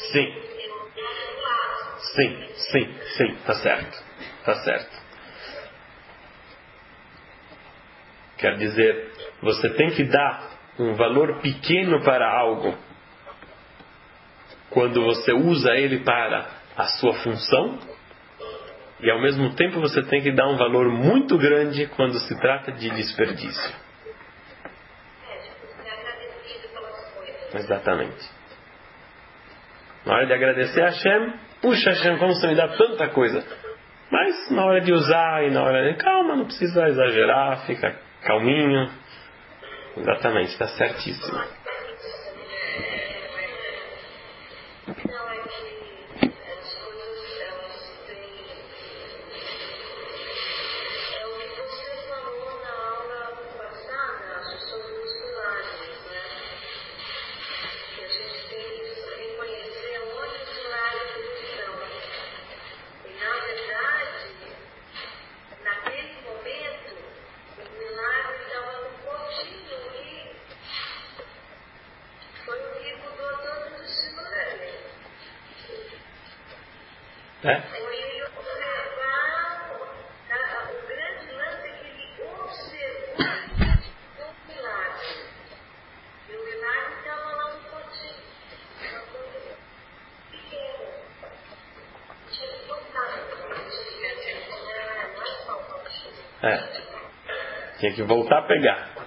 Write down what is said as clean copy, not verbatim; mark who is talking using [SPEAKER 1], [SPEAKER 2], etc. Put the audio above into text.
[SPEAKER 1] Sim. Sim. Tá certo. Quer dizer, você tem que dar um valor pequeno para algo quando você usa ele para a sua função, e ao mesmo tempo você tem que dar um valor muito grande quando se trata de desperdício. Exatamente. Na hora de agradecer a Hashem, puxa Hashem, como você me dá tanta coisa. Mas na hora de usar e na hora de... Calma, não precisa exagerar, fica calminho. Exatamente, está certíssimo. Tinha que voltar a pegar.